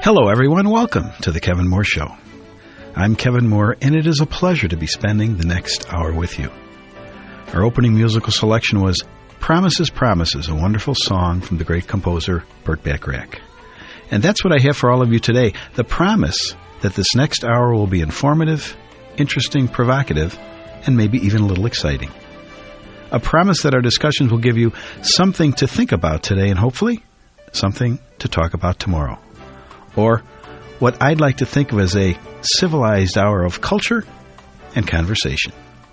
Hello, everyone. Welcome to The Kevin Moore Show. I'm Kevin Moore, and it is a pleasure to be spending the next hour with you. Our opening musical selection was Promises, Promises, a wonderful song from the great composer Burt Bacharach. And that's what I have for all of you today, the promise that this next hour will be informative, interesting, provocative, and maybe even a little exciting. A promise that our discussions will give you something to think about today and hopefully something to talk about tomorrow. Or what I'd like to think of as a civilized hour of culture and conversation.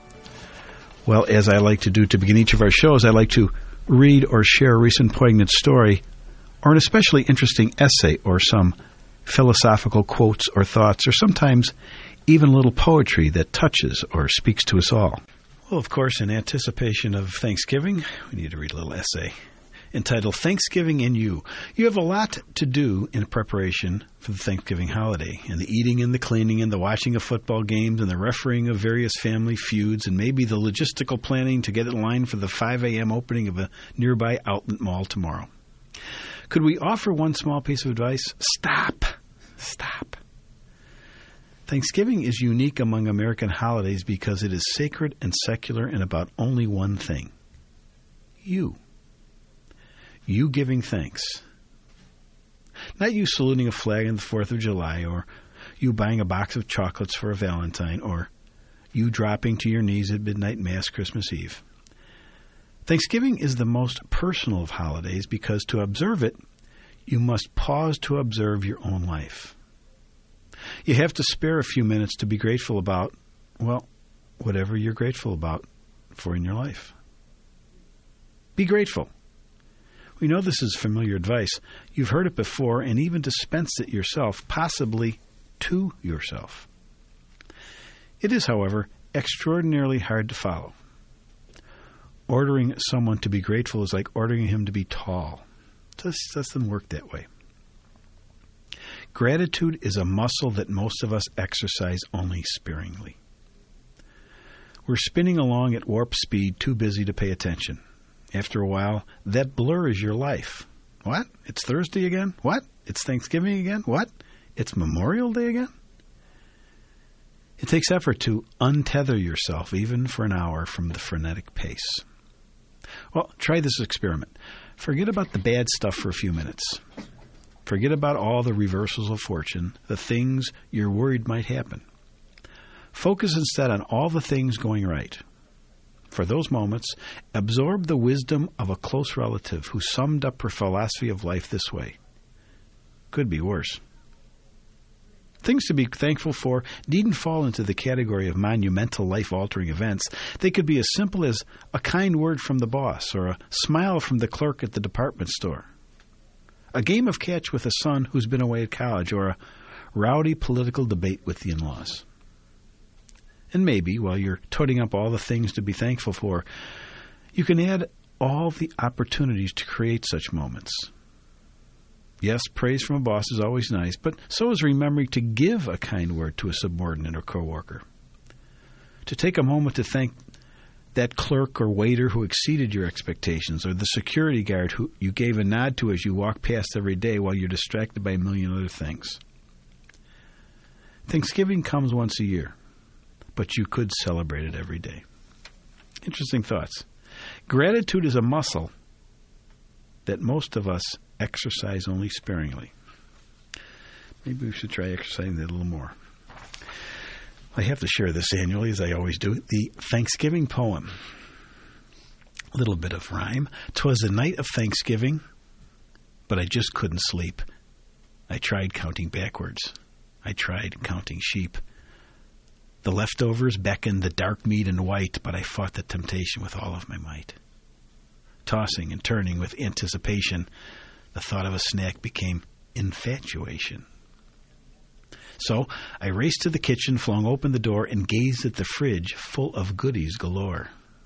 Well, as I like to do to begin each of our shows, I like to read or share a recent poignant story or an especially interesting essay or some philosophical quotes or thoughts or sometimes even a little poetry that touches or speaks to us all. Well, of course, in anticipation of Thanksgiving, we need to read a little essay entitled Thanksgiving and You. You have a lot to do in preparation for the Thanksgiving holiday, and the eating and the cleaning and the watching of football games and the refereeing of various family feuds and maybe the logistical planning to get in line for the 5 a.m. opening of a nearby outlet mall tomorrow. Could we offer one small piece of advice? Stop. Stop. Thanksgiving is unique among American holidays because it is sacred and secular and about only one thing. You. You giving thanks. Not you saluting a flag on the 4th of July, or you buying a box of chocolates for a Valentine, or you dropping to your knees at midnight mass Christmas Eve. Thanksgiving is the most personal of holidays because to observe it, you must pause to observe your own life. You have to spare a few minutes to be grateful about, well, whatever you're grateful about for in your life. Be grateful. We know this is familiar advice. You've heard it before and even dispensed it yourself, possibly to yourself. It is, however, extraordinarily hard to follow. Ordering someone to be grateful is like ordering him to be tall. It just doesn't work that way. Gratitude is a muscle that most of us exercise only sparingly. We're spinning along at warp speed, too busy to pay attention. After a while, that blurs your life. What? It's Thursday again? What? It's Thanksgiving again? What? It's Memorial Day again? It takes effort to untether yourself, even for an hour, from the frenetic pace. Well, try this experiment. Forget about the bad stuff for a few minutes. Forget about all the reversals of fortune, the things you're worried might happen. Focus instead on all the things going right. For those moments, absorb the wisdom of a close relative who summed up her philosophy of life this way. Could be worse. Things to be thankful for needn't fall into the category of monumental life-altering events. They could be as simple as a kind word from the boss or a smile from the clerk at the department store. A game of catch with a son who's been away at college, or a rowdy political debate with the in-laws. And maybe, while you're toting up all the things to be thankful for, you can add all the opportunities to create such moments. Yes, praise from a boss is always nice, but so is remembering to give a kind word to a subordinate or coworker. To take a moment to thank that clerk or waiter who exceeded your expectations, or the security guard who you gave a nod to as you walk past every day while you're distracted by a million other things. Thanksgiving comes once a year, but you could celebrate it every day. Interesting thoughts. Gratitude is a muscle that most of us exercise only sparingly. Maybe we should try exercising that a little more. I have to share this annually, as I always do. The Thanksgiving poem. A little bit of rhyme. 'Twas the night of Thanksgiving, but I just couldn't sleep. I tried counting backwards. I tried counting sheep. The leftovers beckoned the dark meat and white, but I fought the temptation with all of my might. Tossing and turning with anticipation, the thought of a snack became infatuation. So I raced to the kitchen, flung open the door, and gazed at the fridge full of goodies galore.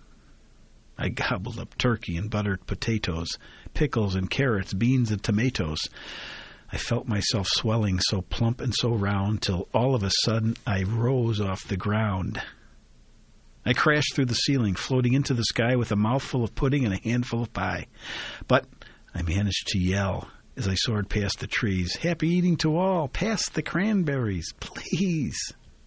I gobbled up turkey and buttered potatoes, pickles and carrots, beans and tomatoes. I felt myself swelling so plump and so round, till all of a sudden I rose off the ground. I crashed through the ceiling, floating into the sky with a mouthful of pudding and a handful of pie. But I managed to yell as I soared past the trees. Happy eating to all. Pass the cranberries, please.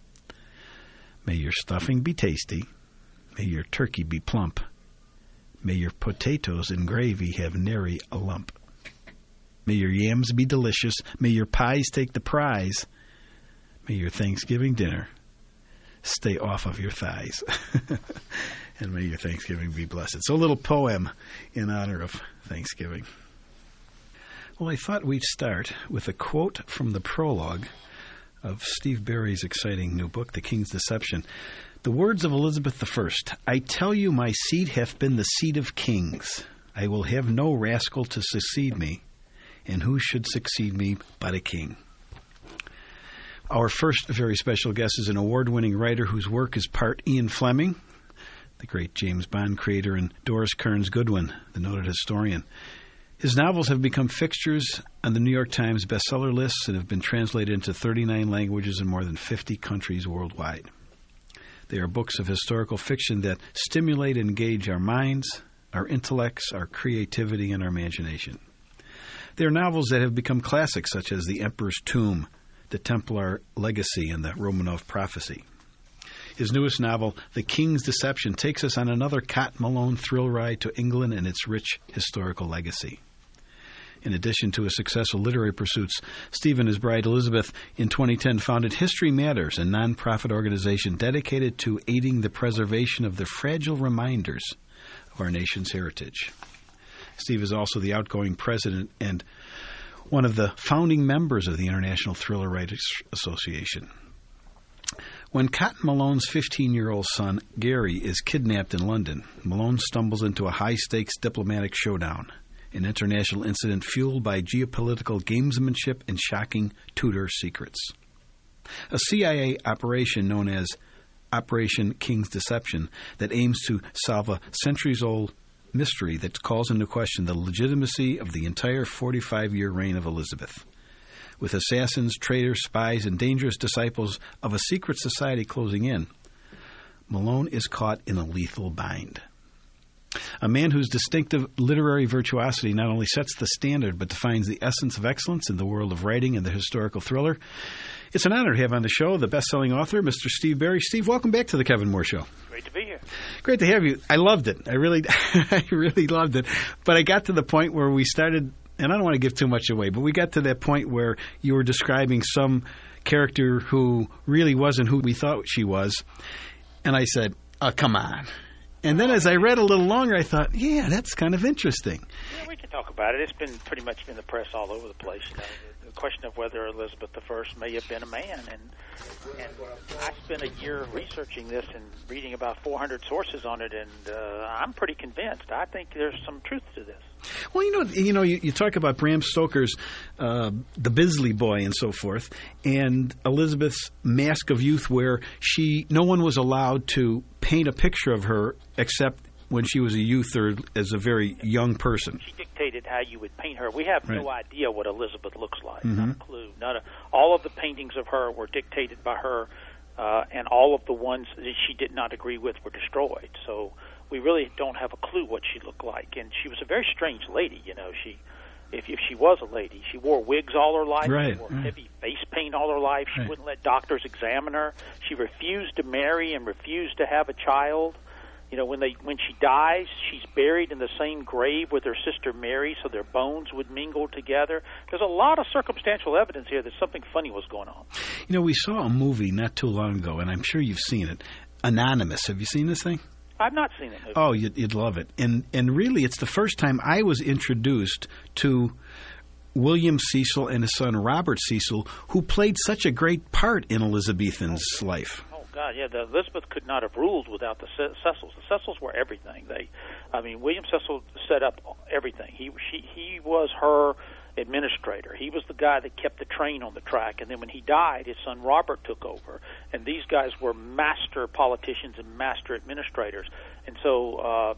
May your stuffing be tasty. May your turkey be plump. May your potatoes and gravy have nary a lump. May your yams be delicious. May your pies take the prize. May your Thanksgiving dinner stay off of your thighs. And may your Thanksgiving be blessed. So a little poem in honor of Thanksgiving. Well, I thought we'd start with a quote from the prologue of Steve Berry's exciting new book, The King's Deception. The words of Elizabeth I. I tell you, my seed hath been the seed of kings. I will have no rascal to succeed me, and who should succeed me but a king? Our first very special guest is an award-winning writer whose work is part Ian Fleming, the great James Bond creator, and Doris Kearns Goodwin, the noted historian. His novels have become fixtures on the New York Times bestseller lists and have been translated into 39 languages in more than 50 countries worldwide. They are books of historical fiction that stimulate and engage our minds, our intellects, our creativity, and our imagination. They are novels that have become classics, such as The Emperor's Tomb, The Templar Legacy, and The Romanov Prophecy. His newest novel, The King's Deception, takes us on another Cotton Malone thrill ride to England and its rich historical legacy. In addition to his successful literary pursuits, Steve and his bride Elizabeth in 2010 founded History Matters, a nonprofit organization dedicated to aiding the preservation of the fragile reminders of our nation's heritage. Steve is also the outgoing president and one of the founding members of the International Thriller Writers Association. When Cotton Malone's 15-year-old son, Gary, is kidnapped in London, Malone stumbles into a high-stakes diplomatic showdown, an international incident fueled by geopolitical gamesmanship and shocking Tudor secrets. A CIA operation known as Operation King's Deception that aims to solve a centuries-old mystery that calls into question the legitimacy of the entire 45-year reign of Elizabeth. With assassins, traitors, spies, and dangerous disciples of a secret society closing in, Malone is caught in a lethal bind. A man whose distinctive literary virtuosity not only sets the standard but defines the essence of excellence in the world of writing and the historical thriller. It's an honor to have on the show the best-selling author, Mr. Steve Berry. Steve, welcome back to the Kevin Moore Show. Great to be here. Great to have you. I loved it. I really loved it. But I got to the point where we started, and I don't want to give too much away, but we got to that point where you were describing some character who really wasn't who we thought she was. And I said, oh, come on. And then as I read a little longer, I thought, yeah, that's kind of interesting. Yeah, we can talk about it. It's been pretty much in the press all over the place. You know, the question of whether Elizabeth I may have been a man. And I spent a year researching this and reading about 400 sources on it, and I'm pretty convinced. I think there's some truth to this. Well, you talk about Bram Stoker's The Bisley Boy and so forth, and Elizabeth's Mask of Youth, where no one was allowed to paint a picture of her except when she was a youth or as a very young person. She dictated how you would paint her. We have no idea what Elizabeth looks like. Mm-hmm. Not a clue. All of the paintings of her were dictated by her, and all of the ones that she did not agree with were destroyed. So we really don't have a clue what she looked like. And she was a very strange lady. You know, if she was a lady, she wore wigs all her life. Right. She wore heavy face paint all her life. She wouldn't let doctors examine her. She refused to marry and refused to have a child. You know, when she dies, she's buried in the same grave with her sister Mary, so their bones would mingle together. There's a lot of circumstantial evidence here that something funny was going on. You know, we saw a movie not too long ago, and I'm sure you've seen it, Anonymous. Have you seen this thing? I've not seen it. Oh, you'd love it. And really, it's the first time I was introduced to William Cecil and his son Robert Cecil, who played such a great part in Elizabethan's life. God, yeah, Elizabeth could not have ruled without the Cecils. The Cecils were everything. William Cecil set up everything. He was her administrator. He was the guy that kept the train on the track. And then when he died, his son Robert took over. And these guys were master politicians and master administrators. And so,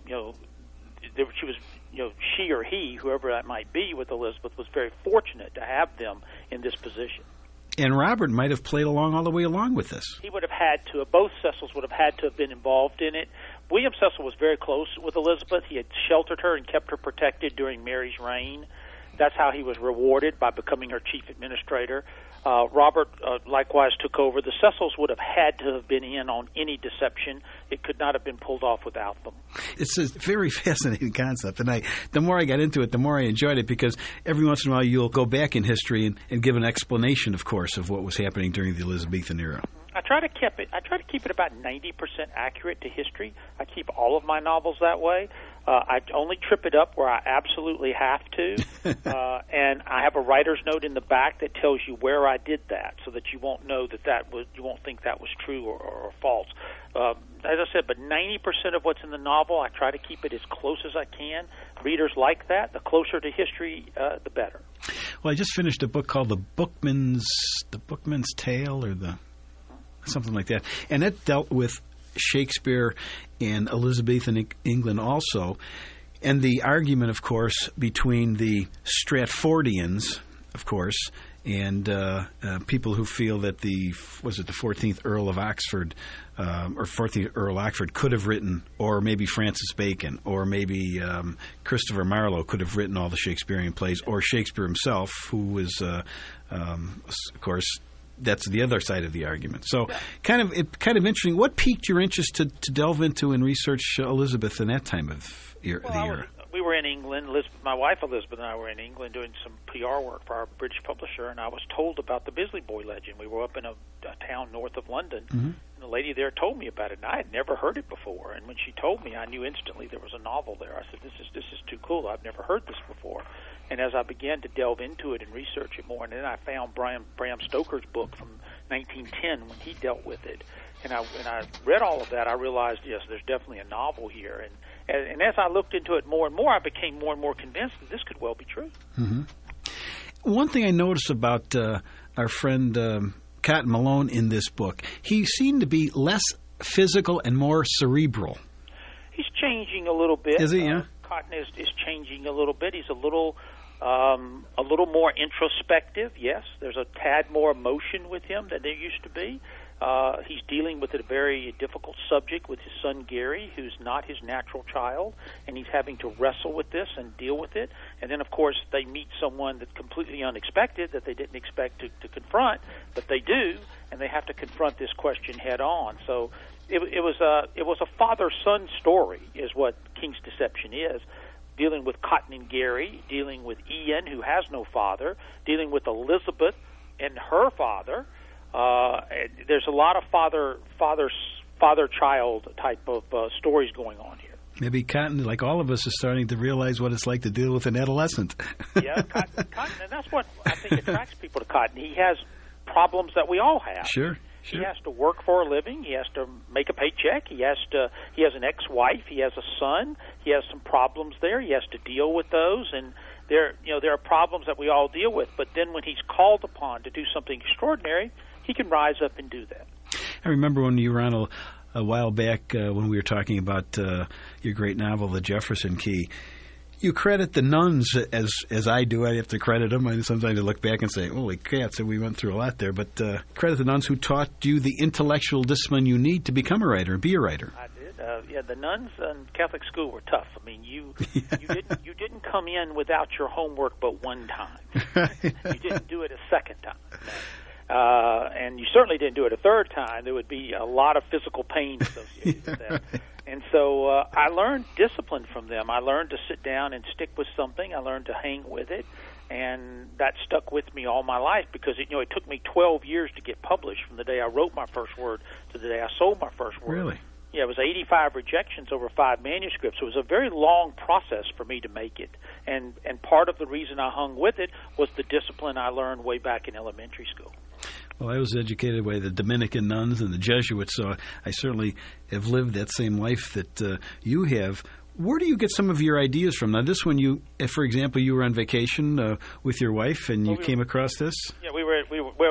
she was, she or he, whoever that might be with Elizabeth, was very fortunate to have them in this position. And Robert might have played along all the way along with this. He would have had to. Both Cecils would have had to have been involved in it. William Cecil was very close with Elizabeth. He had sheltered her and kept her protected during Mary's reign. That's how he was rewarded, by becoming her chief administrator. Robert likewise took over. The Cecils would have had to have been in on any deception. It could not have been pulled off without them. It's a very fascinating concept, and the more I got into it, the more I enjoyed it, because every once in a while you'll go back in history and give an explanation, of course, of what was happening during the Elizabethan era. I try to keep it about 90% accurate to history. I keep all of my novels that way. I only trip it up where I absolutely have to, and I have a writer's note in the back that tells you where I did that, so that you won't know you won't think that was true or false. As I said, but 90% of what's in the novel, I try to keep it as close as I can. Readers like that. The closer to history, the better. Well, I just finished a book called The Bookman's Tale, or something like that, and it dealt with Shakespeare and Elizabethan England also, and the argument, of course, between the Stratfordians, of course, and people who feel that the 14th Earl of Oxford, or 14th Earl Oxford could have written, or maybe Francis Bacon, or maybe Christopher Marlowe could have written all the Shakespearean plays, or Shakespeare himself, who was, of course, that's the other side of the argument. So, kind of interesting. What piqued your interest to delve into and research Elizabeth in that time of the era? We were in England. My wife Elizabeth and I were in England doing some PR work for our British publisher, and I was told about the Bisley Boy legend. We were up in a town north of London, and the lady there told me about it, and I had never heard it before. And when she told me, I knew instantly there was a novel there. I said, "This is too cool. I've never heard this before." And as I began to delve into it and research it more, and then I found Bram Stoker's book from 1910 when he dealt with it, and I read all of that, I realized, yes, there's definitely a novel here. And as I looked into it more and more, I became more and more convinced that this could well be true. Mm-hmm. One thing I noticed about our friend Cotton Malone in this book, he seemed to be less physical and more cerebral. He's changing a little bit. Is he? Yeah. Cotton is changing a little bit. He's a little more introspective. Yes, there's a tad more emotion with him than there used to be. He's dealing with a very difficult subject with his son Gary, who's not his natural child, and he's having to wrestle with this and deal with it. And then, of course, they meet someone that's completely unexpected that they didn't expect to confront, but they do, and they have to confront this question head on. So it was a father-son story, is what King's Deception is. Dealing with Cotton and Gary, dealing with Ian, who has no father, dealing with Elizabeth and her father. There's a lot of father-child type of stories going on here. Maybe Cotton, like all of us, is starting to realize what it's like to deal with an adolescent. Yeah, Cotton, and that's what I think attracts people to Cotton. He has problems that we all have. Sure. He has to work for a living. He has to make a paycheck. He has an ex-wife. He has a son. He has some problems there. He has to deal with those, and there are problems that we all deal with. But then when he's called upon to do something extraordinary, he can rise up and do that. I remember when you were on a while back when we were talking about your great novel, The Jefferson Key. You credit the nuns as I do. I have to credit them. Sometimes I look back and say, holy cats, we went through a lot there. But credit the nuns who taught you the intellectual discipline you need to become a writer and be a writer. I did. The nuns in Catholic school were tough. I mean, you didn't come in without your homework but one time. You didn't do it a second time. And you certainly didn't do it a third time. There would be a lot of physical pain associated with that. Right. And so I learned discipline from them. I learned to sit down and stick with something. I learned to hang with it, and that stuck with me all my life because it took me 12 years to get published from the day I wrote my first word to the day I sold my first word. Really? Yeah, it was 85 rejections over 5 manuscripts. It was a very long process for me to make it, and part of the reason I hung with it was the discipline I learned way back in elementary school. Well, I was educated by the Dominican nuns and the Jesuits, so I certainly have lived that same life that you have. Where do you get some of your ideas from? Now, this one, for example, you were on vacation with your wife, and you came across this? Yeah, we were.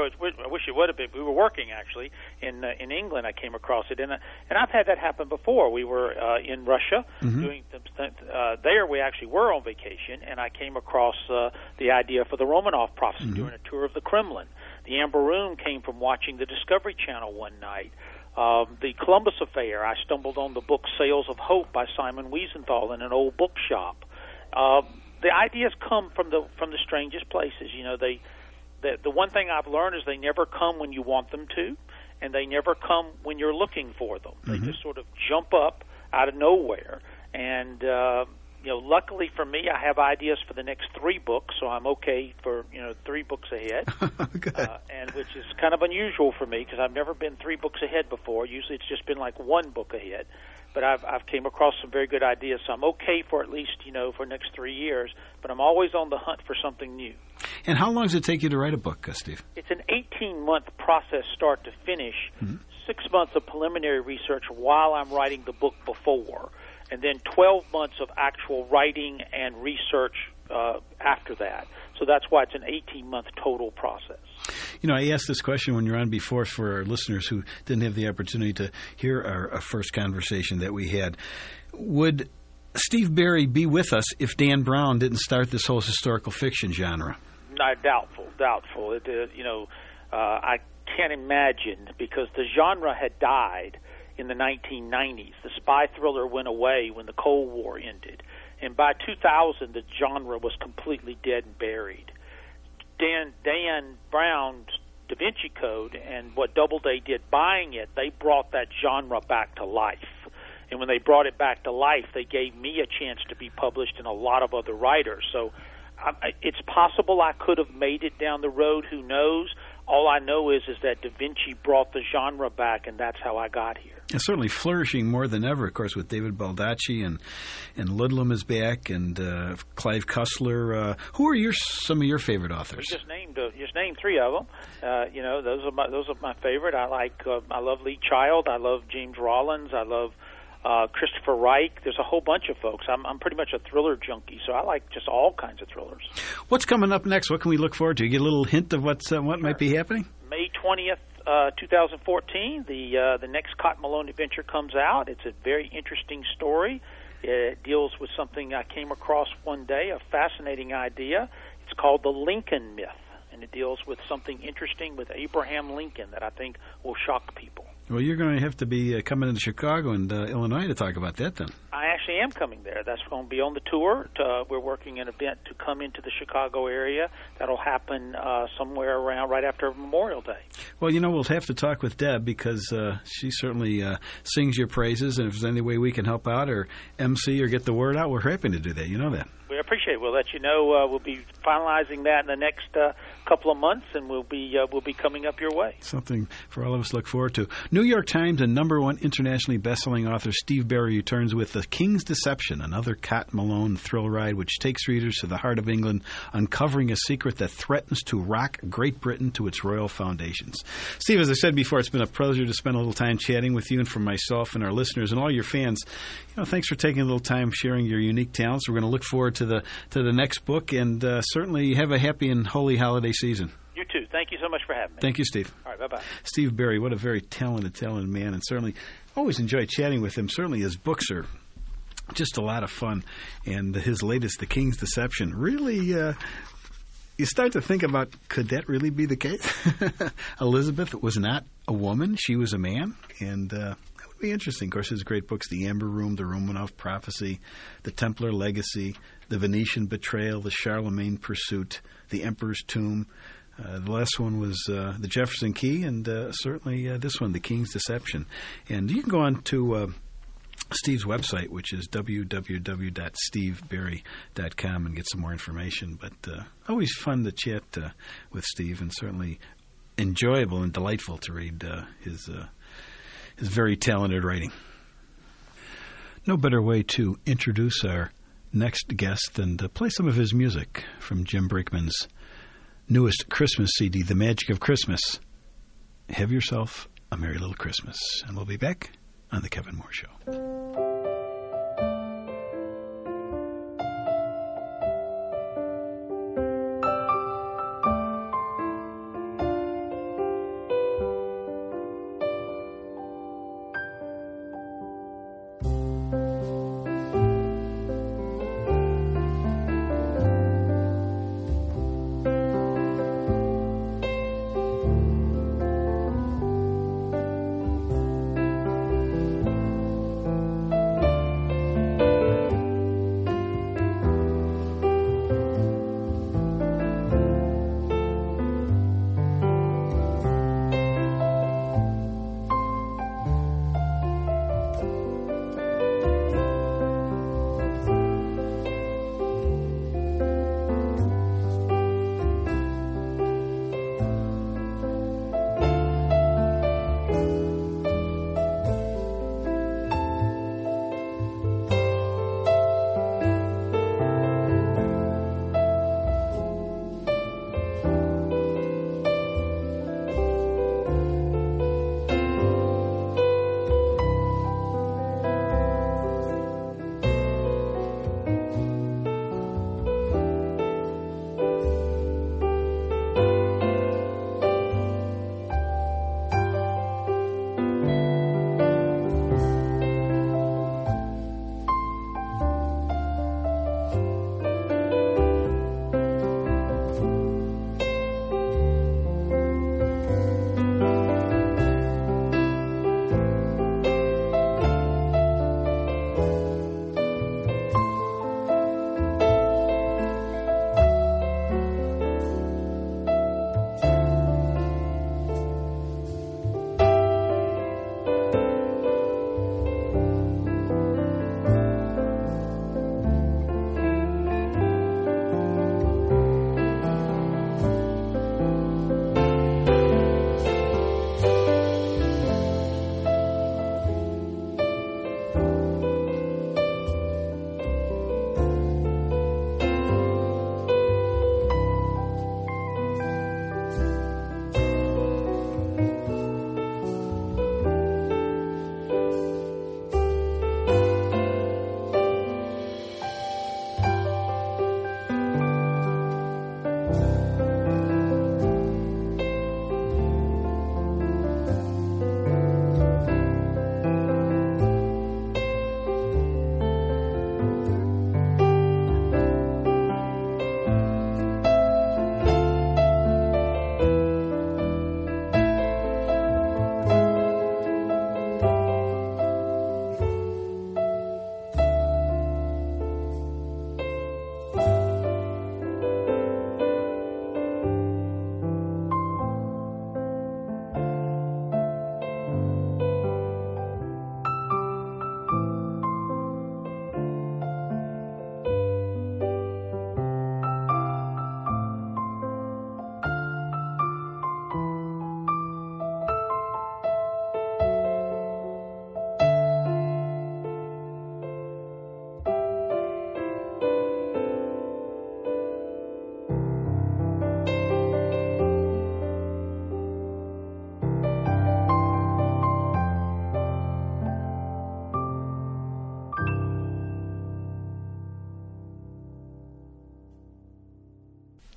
I wish it would have been. We were working actually in England. I came across it, and I've had that happen before. We were in Russia doing there. We actually were on vacation, and I came across the idea for the Romanov prophecy during a tour of the Kremlin. The Amber Room came from watching the Discovery Channel one night. The Columbus Affair, I stumbled on the book Sails of Hope by Simon Wiesenthal in an old bookshop. the ideas come from the strangest places. You know, the one thing I've learned is they never come when you want them to, and they never come when you're looking for them. They just sort of jump up out of nowhere. And luckily for me, I have ideas for the next 3 books, so I'm okay for 3 books ahead. Good. And which is kind of unusual for me because I've never been 3 books ahead before. Usually it's just been like 1 book ahead. But I've came across some very good ideas, so I'm okay for at least for the next 3 years. But I'm always on the hunt for something new. And how long does it take you to write a book, Steve? It's an 18-month process, start to finish. 6 months of preliminary research while I'm writing the book before, and then 12 months of actual writing and research after that. So that's why it's an 18-month total process. I asked this question when you were on before for our listeners who didn't have the opportunity to hear our first conversation that we had. Would Steve Berry be with us if Dan Brown didn't start this whole historical fiction genre? Doubtful. I can't imagine, because the genre had died in the 1990s. The spy thriller went away when the Cold War ended. And by 2000, the genre was completely dead and buried. Dan Brown's Da Vinci Code and what Doubleday did buying it, they brought that genre back to life. And when they brought it back to life, they gave me a chance to be published and a lot of other writers. So it's possible I could have made it down the road. Who knows? All I know is that Da Vinci brought the genre back, and that's how I got here. It's certainly flourishing more than ever, of course, with David Baldacci and Ludlum is back, and Clive Cussler. Who are some of your favorite authors? You just named 3 of them. Those are my favorite. I love Lee Child. I love James Rollins. I love Christopher Reich. There's a whole bunch of folks. I'm pretty much a thriller junkie, so I like just all kinds of thrillers. What's coming up next? What can we look forward to? You get a little hint of what might be happening? May 20th, 2014, the next Cotton Malone adventure comes out. It's a very interesting story. It deals with something I came across one day, a fascinating idea. It's called the Lincoln Myth, and it deals with something interesting with Abraham Lincoln that I think will shock people. Well, you're going to have to be coming into Chicago and Illinois to talk about that then. I actually am coming there. That's going to be on the tour. We're working an event to come into the Chicago area. That'll happen somewhere around right after Memorial Day. Well, we'll have to talk with Deb because she certainly sings your praises, and if there's any way we can help out or MC or get the word out, we're happy to do that. You know that. We appreciate it. We'll let you know. We'll be finalizing that in the next couple of months, and we'll be coming up your way. Something for all of us to look forward to. New York Times and #1 internationally best-selling author Steve Berry returns with The King's Deception, another Cotton Malone thrill ride which takes readers to the heart of England, uncovering a secret that threatens to rock Great Britain to its royal foundations. Steve, as I said before, it's been a pleasure to spend a little time chatting with you, and for myself and our listeners and all your fans, thanks for taking a little time sharing your unique talents. We're going to look forward to the next book, and certainly have a happy and holy holiday season. You too. Thank you so much for having me. Thank you, Steve. All right, bye-bye. Steve Berry, what a very talented man, and certainly always enjoy chatting with him. Certainly his books are just a lot of fun, and his latest, The King's Deception, really, you start to think about, could that really be the case? Elizabeth was not a woman, she was a man, and that would be interesting. Of course, his great books, The Amber Room, The Romanov Prophecy, The Templar Legacy, The Venetian Betrayal, The Charlemagne Pursuit, The Emperor's Tomb. The last one was The Jefferson Key, and certainly this one, The King's Deception. And you can go on to Steve's website, which is www.steveberry.com, and get some more information. But always fun to chat with Steve, and certainly enjoyable and delightful to read his very talented writing. No better way to introduce our next guest than to play some of his music from Jim Brinkman's newest Christmas CD, The Magic of Christmas. Have yourself a Merry Little Christmas. And we'll be back on The Kevin Moore Show.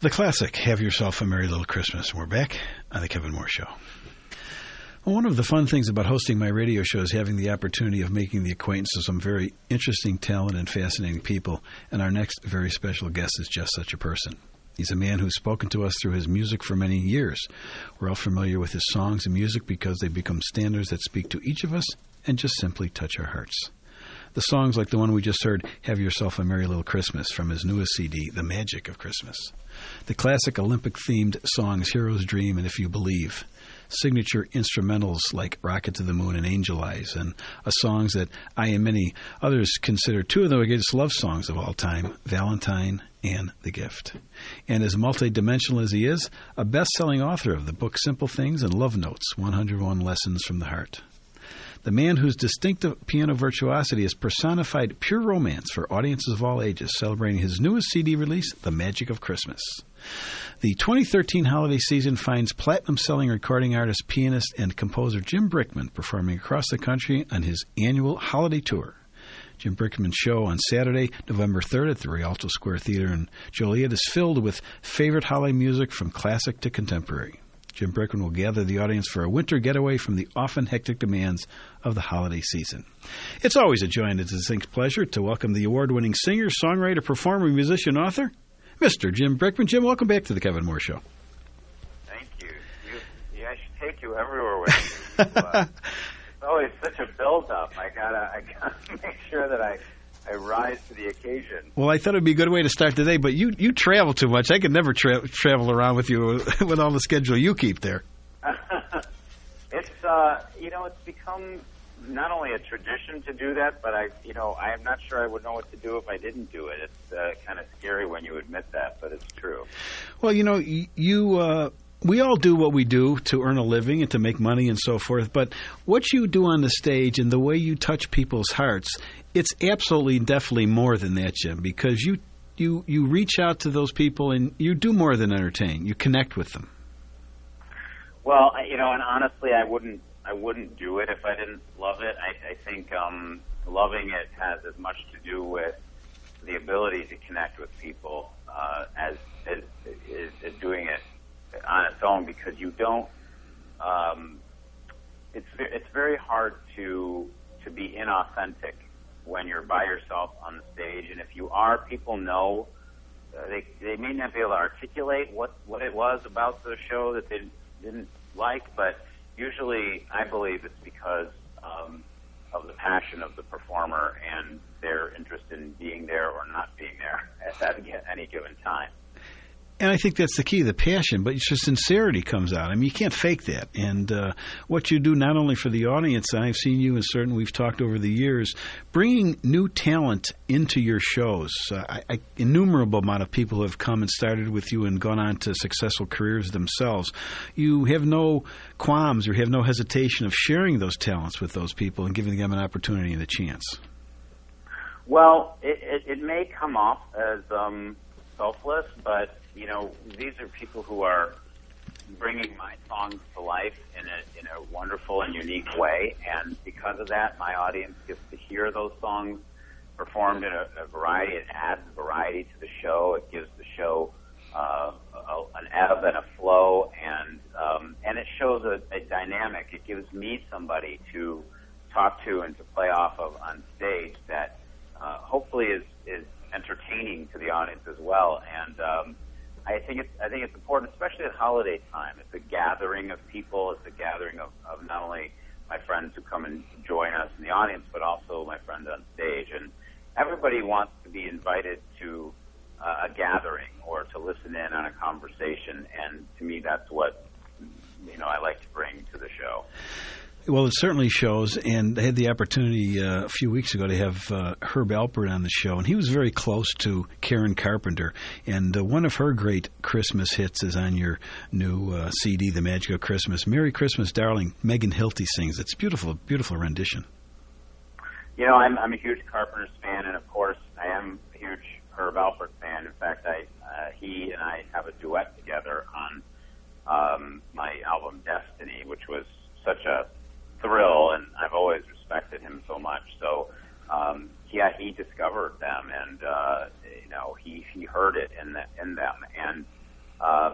The classic, Have Yourself a Merry Little Christmas. And we're back on The Kevin Moore Show. Well, one of the fun things about hosting my radio show is having the opportunity of making the acquaintance of some very interesting, talented, and fascinating people. And our next very special guest is just such a person. He's a man who's spoken to us through his music for many years. We're all familiar with his songs and music because they become standards that speak to each of us and just simply touch our hearts. The songs like the one we just heard, Have Yourself a Merry Little Christmas, from his newest CD, The Magic of Christmas. The classic Olympic-themed songs Hero's Dream and If You Believe. Signature instrumentals like Rocket to the Moon and Angel Eyes, and songs that I and many others consider two of the greatest love songs of all time, Valentine and The Gift. And as multidimensional as he is, a best-selling author of the book Simple Things and Love Notes, 101 Lessons from the Heart. The man whose distinctive piano virtuosity has personified pure romance for audiences of all ages, celebrating his newest CD release, The Magic of Christmas. The 2013 holiday season finds platinum-selling recording artist, pianist, and composer Jim Brickman performing across the country on his annual holiday tour. Jim Brickman's show on Saturday, November 3rd at the Rialto Square Theater in Joliet is filled with favorite holiday music from classic to contemporary. Jim Brickman will gather the audience for a winter getaway from the often hectic demands of the holiday season. It's always a joy and a distinct pleasure to welcome the award-winning singer, songwriter, performer, musician, author, Mr. Jim Brickman. Jim, welcome back to the Kevin Moore Show. Thank you. I should take you everywhere with me. It's always such a build-up. I gotta make sure that I rise to the occasion. Well, I thought it would be a good way to start today, but you travel too much. I could never travel around with you with all the schedule you keep there. It's it's become not only a tradition to do that, but I'm not sure I would know what to do if I didn't do it. It's kind of scary when you admit that, but it's true. Well, we all do what we do to earn a living and to make money and so forth, but what you do on the stage and the way you touch people's hearts, it's absolutely, definitely more than that, Jim, because you reach out to those people and you do more than entertain. You connect with them. Well, and honestly, I wouldn't do it if I didn't love it. I think loving it has as much to do with the ability to connect with people as doing it on its own, because you don't. It's very hard to be inauthentic when you're by yourself on the stage, and if you are, people know. They may not be able to articulate what it was about the show that they didn't like, but usually I believe it's because of the passion of the performer and their interest in being there or not being there at any given time. And I think that's the key, the passion, but it's just sincerity comes out. I mean, you can't fake that. And what you do not only for the audience, I've seen you, and certainly we've talked over the years, bringing new talent into your shows. Innumerable amount of people who have come and started with you and gone on to successful careers themselves. You have no qualms or have no hesitation of sharing those talents with those people and giving them an opportunity and a chance. Well, it may come off as selfless, but these are people who are bringing my songs to life in a wonderful and unique way, and because of that, my audience gets to hear those songs performed in a variety. It adds variety to the show. It gives the show an ebb and a flow, and it shows a dynamic. It gives me somebody to talk to and to play off of on stage that hopefully is entertaining to the audience as well. And I think it's important, especially at holiday time. It's a gathering of people. It's a gathering of not only my friends who come and join us in the audience, but also my friends on stage. And everybody wants to be invited to a gathering or to listen in on a conversation. And to me, that's what I like to bring to the show. Well, it certainly shows, and I had the opportunity a few weeks ago to have Herb Alpert on the show, and he was very close to Karen Carpenter, and one of her great Christmas hits is on your new CD, The Magic of Christmas. Merry Christmas, Darling. Megan Hilty sings. It's beautiful, beautiful rendition. I'm a huge Carpenter's fan, and of course, I am a huge Herb Alpert fan. In fact, he and I have a duet together on my album Destiny, which was such a thrill, and I've always respected him so much. So, he discovered them, and he heard it in them, and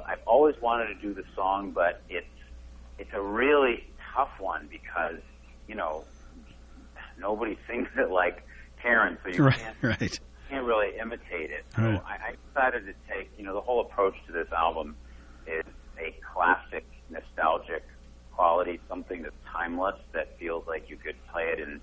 I've always wanted to do the song, but it's a really tough one because, you know, nobody sings it like Terrence, so you can't really imitate it. So I decided to take, you know, the whole approach to this album is a classic, nostalgic quality, something that's timeless, that feels like you could play it in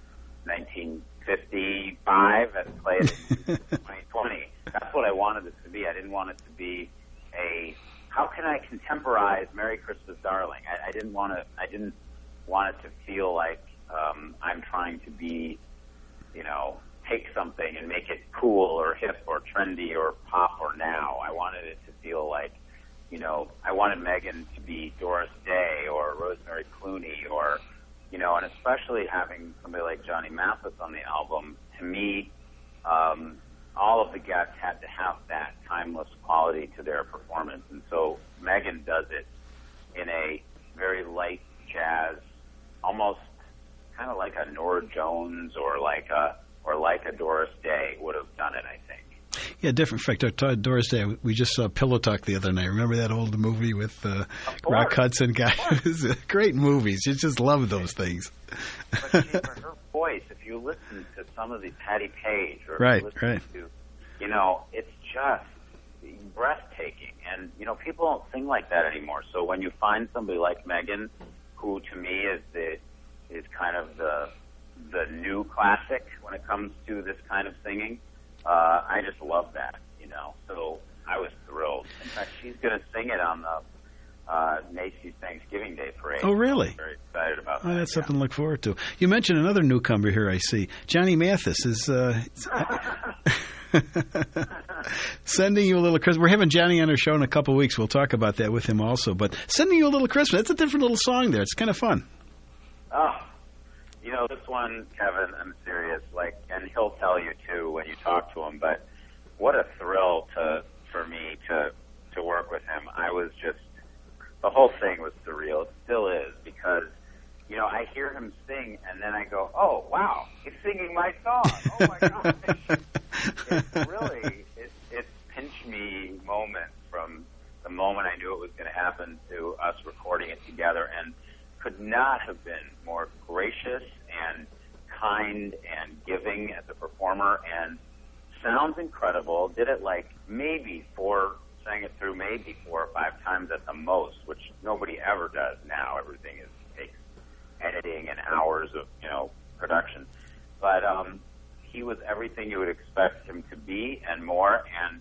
1955 and play it in 2020. That's what I wanted it to be. I didn't want it to be how can I contemporize Merry Christmas, Darling? I didn't want it to feel like I'm trying to be, you know, take something and make it cool or hip or trendy or pop or now. I wanted it to feel like, you know, I wanted Megan to be Doris Day or Rosemary Clooney or, you know, and especially having somebody like Johnny Mathis on the album, to me, all of the guests had to have that timeless quality to their performance. And so Megan does it in a very light jazz, almost kind of like a Norah Jones or like a Doris Day would have done it, I think. Yeah, different. In fact, Doris Day, we just saw Pillow Talk the other night. Remember that old movie with Rock Hudson guy? It was a great movie. You just love those things. But her voice, if you listen to some of the Patti Page, or if you listen to, you know, it's just breathtaking. And, you know, people don't sing like that anymore. So when you find somebody like Megan, who to me is kind of the new classic when it comes to this kind of singing, I just love that, you know. So I was thrilled. In fact, she's going to sing it on the Macy's Thanksgiving Day Parade. Oh, really? I'm very excited about that. That's something to look forward to. You mentioned another newcomer here, I see. Johnny Mathis is sending you a little Christmas. We're having Johnny on our show in a couple of weeks. We'll talk about that with him also. But sending you a little Christmas, that's a different little song there. It's kind of fun. Oh, you know, this one, Kevin, I'm serious. Like, and he'll tell you too when you talk to him. But what a thrill for me to work with him. I was just, the whole thing was surreal. It still is, because, you know, I hear him sing and then I go, oh wow, he's singing my song. Oh my gosh. It's really, it's pinch me moments from the moment I knew it was going to happen to us recording it together, and could not have been more gracious and kind and giving as a performer, and sounds incredible. Did it like sang it through maybe 4 or 5 times at the most, which nobody ever does now. Everything takes editing and hours of, you know, production. But he was everything you would expect him to be and more, and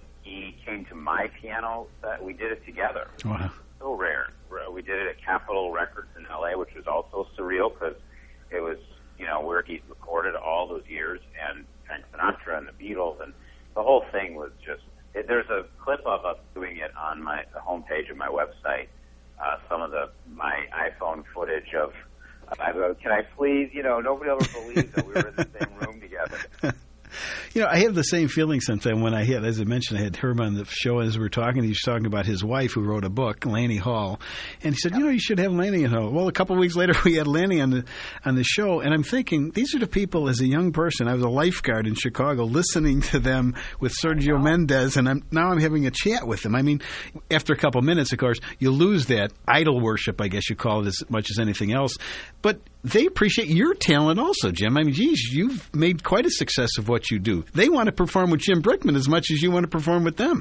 he came to my piano set. We did it together. Wow. So rare. We did it at Capitol Records in L.A., which was also surreal because it was, you know, where he'd recorded all those years, and Frank Sinatra and the Beatles, and the whole thing was just, there's a clip of us doing it on the homepage of my website, some of my iPhone footage of, I go, can I please, you know, nobody ever believed that we were in the same room together. You know, I have the same feeling sometimes when as I mentioned, I had Herb on the show as we were talking. He was talking about his wife who wrote a book, Lanny Hall, and he said, you know, you should have Lanny on. Well, a couple of weeks later, we had Lanny on the show, and I'm thinking, these are the people, as a young person, I was a lifeguard in Chicago, listening to them with Sergio Mendes, and now I'm having a chat with them. I mean, after a couple of minutes, of course, you lose that idol worship, I guess you call it, as much as anything else, but they appreciate your talent also, Jim. I mean, geez, you've made quite a success of what you do. They want to perform with Jim Brickman as much as you want to perform with them.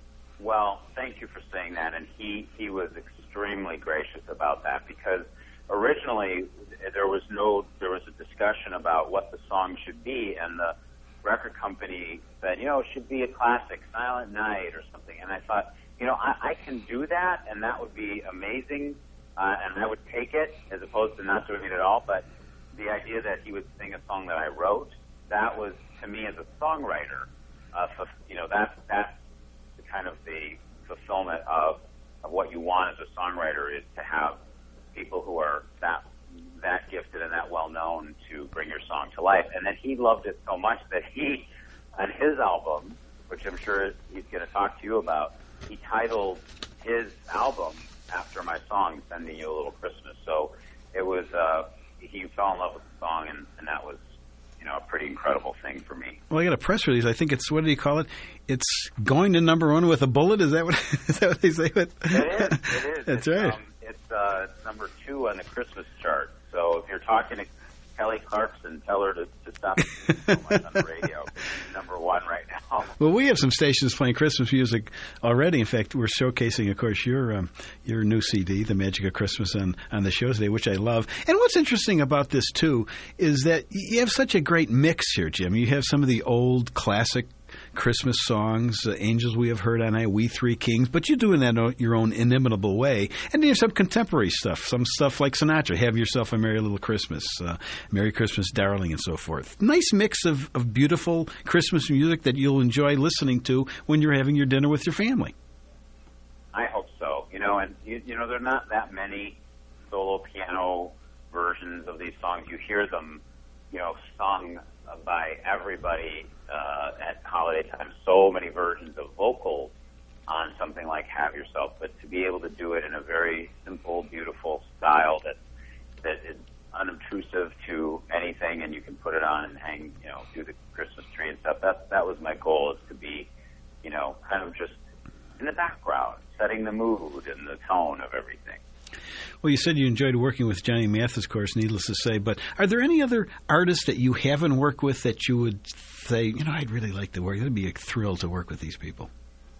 Well, thank you for saying that, and he was extremely gracious about that, because originally there was a discussion about what the song should be, and the record company said, you know, it should be a classic, Silent Night or something, and I thought, you know, I can do that, and that would be amazing. And I would take it as opposed to not doing it at all. But the idea that he would sing a song that I wrote, that was, to me as a songwriter, you know, that's the kind of the fulfillment of what you want as a songwriter, is to have people who are that gifted and that well known to bring your song to life. And then he loved it so much that he, on his album, which I'm sure he's going to talk to you about, he titled his album after my song, Sending You a Little Christmas. So it was, he fell in love with the song, and that was a pretty incredible thing for me. Well, I got a press release. I think it's, what do you call it? It's going to number one with a bullet. Is that what they say? It is. That's right. It's number 2 on the Christmas chart. So if you're talking to Kelly Clarkson, tell her to stop singing so much on the radio. She's number 1 right now. Well, we have some stations playing Christmas music already. In fact, we're showcasing, of course, your new CD, The Magic of Christmas, on the show today, which I love. And what's interesting about this, too, is that you have such a great mix here, Jim. You have some of the old classic Christmas songs, Angels We Have Heard on High, We Three Kings, but you're doing that in your own inimitable way. And you have some contemporary stuff, some stuff like Sinatra, Have Yourself a Merry Little Christmas, Merry Christmas, Darling, and so forth. Nice mix of beautiful Christmas music that you'll enjoy listening to when you're having your dinner with your family. I hope so. And there are not that many solo piano versions of these songs. You hear them, sung by everybody at holiday time. So many versions of vocals on something like Have Yourself, but to be able to do it in a very simple, beautiful style that is unobtrusive to anything, and you can put it on and hang, do the Christmas tree and stuff. That was my goal, is to be, kind of just in the background, setting the mood and the tone of everything. Well, you said you enjoyed working with Johnny Mathis, of course, needless to say, but are there any other artists that you haven't worked with that you would say, I'd really like to work? It'd be a thrill to work with these people.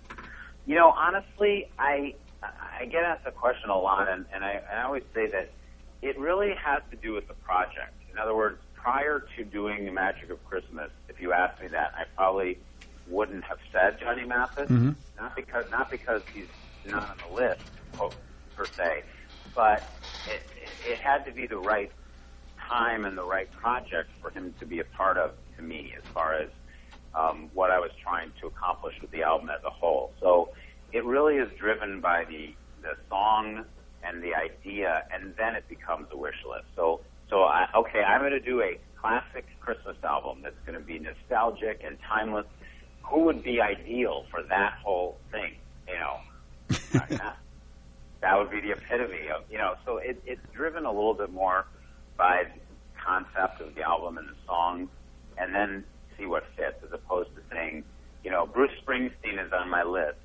Honestly, I get asked the question a lot, and I always say that it really has to do with the project. In other words, prior to doing The Magic of Christmas, if you asked me that, I probably wouldn't have said Johnny Mathis, mm-hmm. not because he's not on the list, per se, but it had to be the right time and the right project for him to be a part of, to me, as far as what I was trying to accomplish with the album as a whole. So it really is driven by the song and the idea, and then it becomes a wish list. So I'm going to do a classic Christmas album that's going to be nostalgic and timeless. Who would be ideal for that whole thing? That would be the epitome of, so it's driven a little bit more by the concept of the album and the songs, and then see what fits, as opposed to saying, Bruce Springsteen is on my list,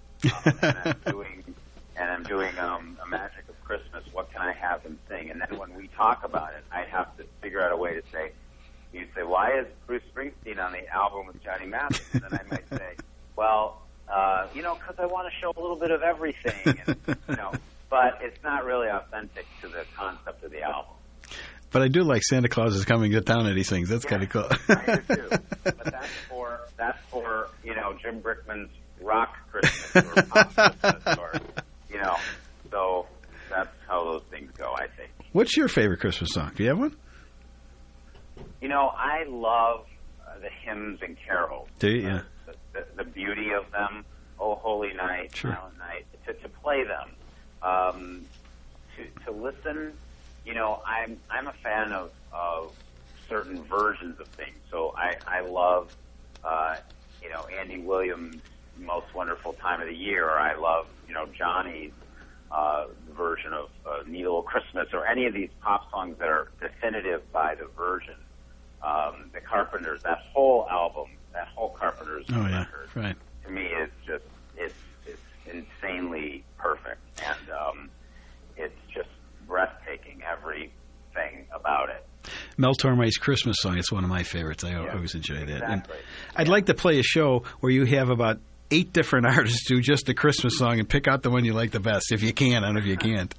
and I'm doing A Magic of Christmas. What can I have him sing? And then when we talk about it, I have to figure out a way to say, you'd say, why is Bruce Springsteen on the album with Johnny Mathis? And then I might say, well, because I want to show a little bit of everything, and, but it's not really authentic to the concept of the album. But I do like Santa Claus is Coming to Town that he sings. That's kind of cool. I do too. But that's for Jim Brickman's rock Christmas or pop Christmas, or so that's how those things go, I think. What's your favorite Christmas song? Do you have one? I love the hymns and carols. Do you? Yeah. The beauty of them. Oh, Holy Night, sure. Silent Night. To play them, to listen. I'm a fan of certain versions of things. So I love Andy Williams' Most Wonderful Time of the Year, or I love Johnny's version of Needle of Christmas, or any of these pop songs that are definitive by the version. The Carpenters, that whole album, that whole Carpenters record, right, to me is just it's insanely perfect, and it's just breathtaking, everything about it. Mel Torme's Christmas song, it's one of my favorites. I always enjoy that. Exactly. And I'd like to play a show where you have about 8 different artists do just a Christmas song and pick out the one you like the best, if you can. I don't know if you can't.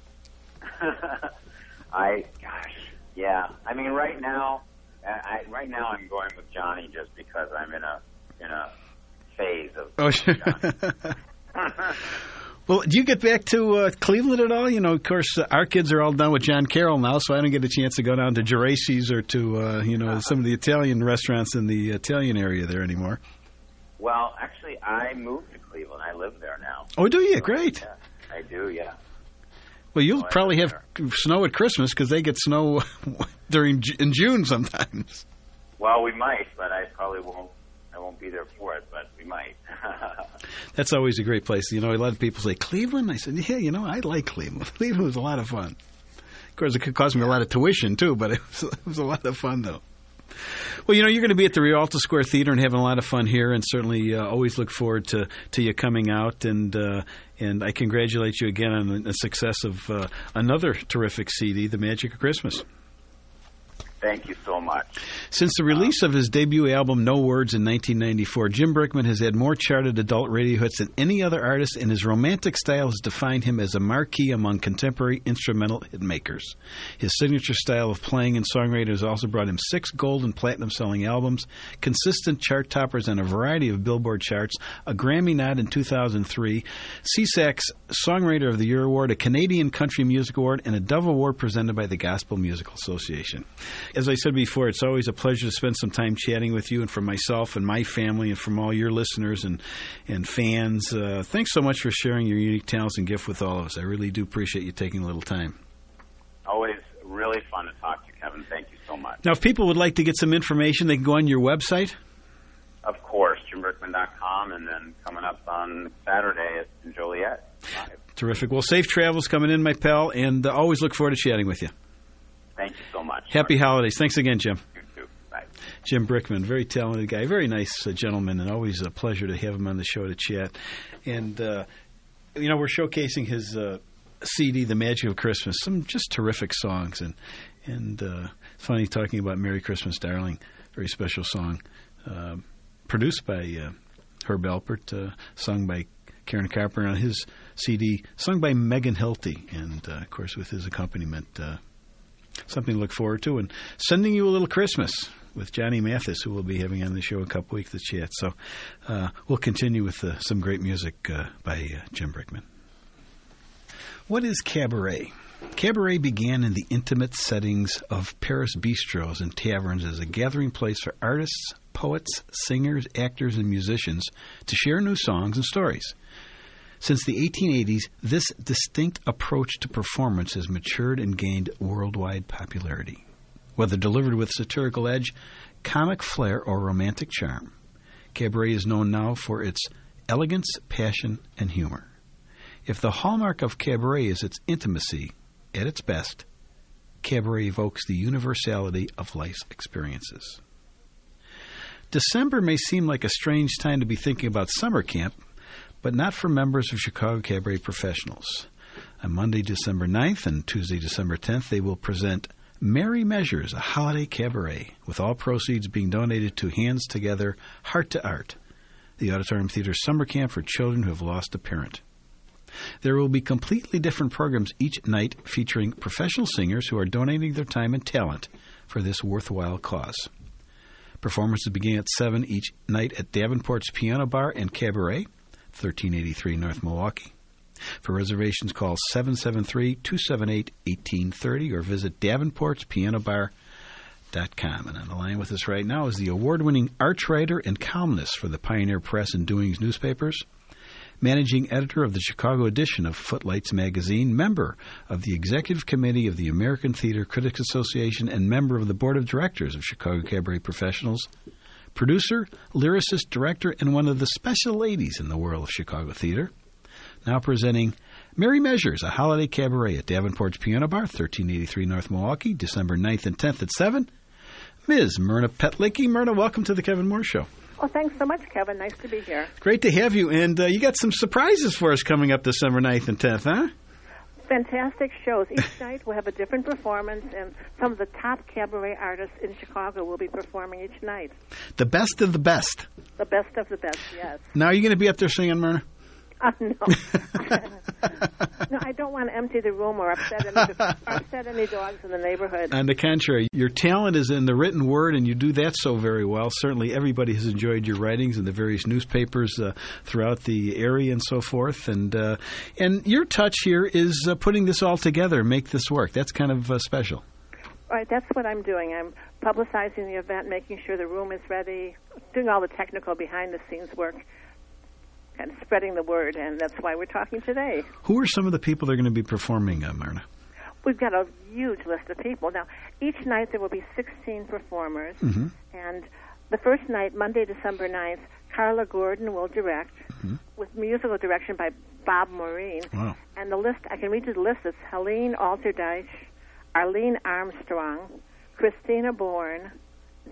I mean, right now I'm going with Johnny just because I'm in a phase of Johnny. Well, do you get back to Cleveland at all? Of course, our kids are all done with John Carroll now, so I don't get a chance to go down to Geraci's or to, some of the Italian restaurants in the Italian area there anymore. Well, actually, I moved to Cleveland. I live there now. Oh, do you? Great. Yeah, I do, yeah. Well, you'll probably have snow at Christmas because they get snow in June sometimes. Well, we might, but I probably won't. I won't be there for it, but we might. That's always a great place. A lot of people say, Cleveland? I said, yeah, I like Cleveland. Cleveland was a lot of fun. Of course, it could cost me a lot of tuition, too, but it was a lot of fun, though. Well, you're going to be at the Rialto Square Theater and having a lot of fun here, and certainly always look forward to you coming out. And I congratulate you again on the success of another terrific CD, The Magic of Christmas. Thank you so much. Since the release of his debut album, No Words, in 1994, Jim Brickman has had more charted adult radio hits than any other artist, and his romantic style has defined him as a marquee among contemporary instrumental hit makers. His signature style of playing and songwriting has also brought him 6 gold and platinum-selling albums, consistent chart toppers on a variety of Billboard charts, a Grammy nod in 2003, SESAC's Songwriter of the Year Award, a Canadian Country Music Award, and a Dove Award presented by the Gospel Musical Association. As I said before, it's always a pleasure to spend some time chatting with you, and from myself and my family and from all your listeners and fans. Thanks so much for sharing your unique talents and gift with all of us. I really do appreciate you taking a little time. Always really fun to talk to you, Kevin. Thank you so much. Now, if people would like to get some information, they can go on your website? Of course, JimBrickman.com, and then coming up on Saturday at Joliet. Live. Terrific. Well, safe travels coming in, my pal, and always look forward to chatting with you. Thank you so much. Happy holidays. Thanks again, Jim. You too. Bye. Jim Brickman, very talented guy, very nice gentleman, and always a pleasure to have him on the show to chat. And, we're showcasing his CD, The Magic of Christmas, some just terrific songs. And funny talking about Merry Christmas, Darling, very special song, produced by Herb Alpert, sung by Karen Carpenter on his CD, sung by Megan Hilty, and, of course, with his accompaniment, something to look forward to, and sending you a little Christmas with Johnny Mathis, who we'll be having on the show in a couple weeks to chat. So we'll continue with some great music by Jim Brickman. What is cabaret? Cabaret began in the intimate settings of Paris bistros and taverns as a gathering place for artists, poets, singers, actors, and musicians to share new songs and stories. Since the 1880s, this distinct approach to performance has matured and gained worldwide popularity. Whether delivered with satirical edge, comic flair, or romantic charm, cabaret is known now for its elegance, passion, and humor. If the hallmark of cabaret is its intimacy, at its best, cabaret evokes the universality of life's experiences. December may seem like a strange time to be thinking about summer camp, but not for members of Chicago Cabaret Professionals. On Monday, December 9th and Tuesday, December 10th, they will present Merry Measures, a holiday cabaret, with all proceeds being donated to Hands Together, Heart to Art, the Auditorium Theater summer camp for children who have lost a parent. There will be completely different programs each night featuring professional singers who are donating their time and talent for this worthwhile cause. Performances begin at 7 each night at Davenport's Piano Bar and Cabaret, 1383 North Milwaukee. For reservations, call 773-278-1830 or visit davenportspianobar.com. And on the line with us right now is the award-winning arts writer and columnist for the Pioneer Press and Doings newspapers, managing editor of the Chicago edition of Footlights magazine, member of the executive committee of the American Theater Critics Association, and member of the board of directors of Chicago Cabaret Professionals, producer, lyricist, director, and one of the special ladies in the world of Chicago theater. Now presenting Merry Measures, a holiday cabaret at Davenport's Piano Bar, 1383 North Milwaukee, December 9th and 10th at 7. Ms. Myrna Petlicki. Myrna, welcome to the Kevin Moore Show. Oh, thanks so much, Kevin. Nice to be here. Great to have you. And you got some surprises for us coming up December 9th and 10th, huh? Fantastic shows. Each night we'll have a different performance, and some of the top cabaret artists in Chicago will be performing each night. The best of the best. The best of the best, yes. Now, are you going to be up there singing, Myrna? No. No, I don't want to empty the room or upset any dogs in the neighborhood. On the contrary, your talent is in the written word, and you do that so very well. Certainly everybody has enjoyed your writings in the various newspapers throughout the area and so forth. And your touch here is putting this all together, make this work. That's kind of special. Right, that's what I'm doing. I'm publicizing the event, making sure the room is ready, doing all the technical behind-the-scenes work, and spreading the word, and that's why we're talking today. Who are some of the people that are going to be performing, Myrna? We've got a huge list of people. Now, each night there will be 16 performers, and the first night, Monday, December 9th, Carla Gordon will direct, with musical direction by Bob Maureen. Wow. And the list, I can read you the list. It's Helene Alterdeich, Arlene Armstrong, Christina Bourne,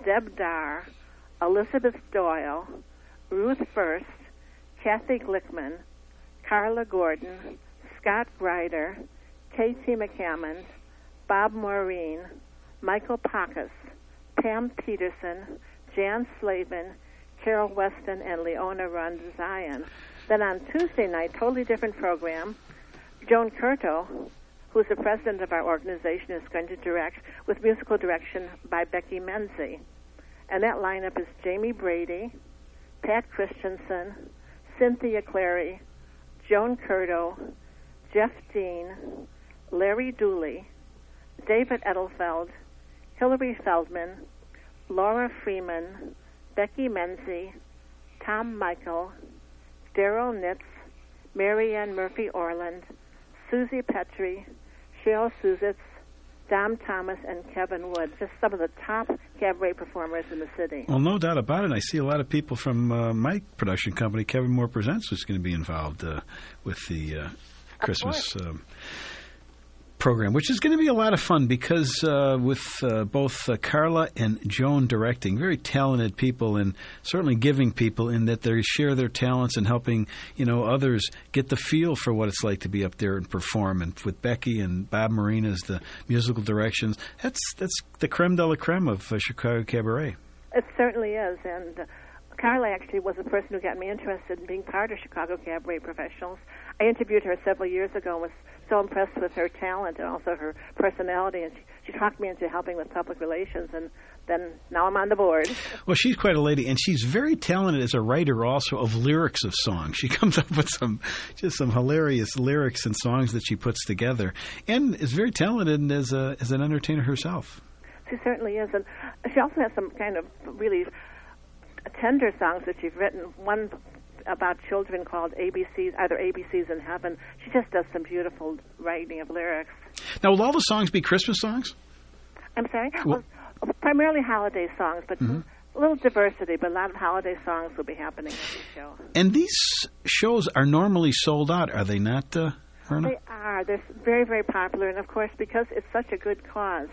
Deb Dar, Elizabeth Doyle, Ruth First, Kathy Glickman, Carla Gordon, Scott Grider, K.T. McCammond, Bob Maureen, Michael Pacus, Pam Peterson, Jan Slavin, Carol Weston, and Leona Rondzian. Then on Tuesday night, totally different program, Joan Curto, who's the president of our organization, is going to direct with musical direction by Becky Menzie. And that lineup is Jamie Brady, Pat Christensen, Cynthia Clary, Joan Curto, Jeff Dean, Larry Dooley, David Edelfeld, Hillary Feldman, Laura Freeman, Becky Menzie, Tom Michael, Daryl Nitz, Marianne Murphy-Orland, Susie Petrie, Cheryl Suzitz, Dom Thomas, and Kevin Wood, just some of the top cabaret performers in the city. Well, no doubt about it. I see a lot of people from my production company, Kevin Moore Presents, who's going to be involved with the Christmas program, which is going to be a lot of fun because with both Carla and Joan directing, very talented people and certainly giving people in that they share their talents and helping, others get the feel for what it's like to be up there and perform. And with Becky and Bob Marine as the musical directions, that's the creme de la creme of Chicago Cabaret. It certainly is, and Carla actually was the person who got me interested in being part of Chicago Cabaret Professionals. I interviewed her several years ago and was so impressed with her talent and also her personality, and she talked me into helping with public relations, and then now I'm on the board. Well, she's quite a lady, and she's very talented as a writer also of lyrics of songs. She comes up with some hilarious lyrics and songs that she puts together, and is very talented as an entertainer herself. She certainly is, and she also has some kind of really tender songs that she's written. One about children called ABCs, either ABCs in Heaven. She just does some beautiful writing of lyrics. Now, will all the songs be Christmas songs? I'm sorry? Well, primarily holiday songs, but a little diversity, but a lot of holiday songs will be happening at the show. And these shows are normally sold out, are they not, Myrna? They are. They're very, very popular, and of course, because it's such a good cause,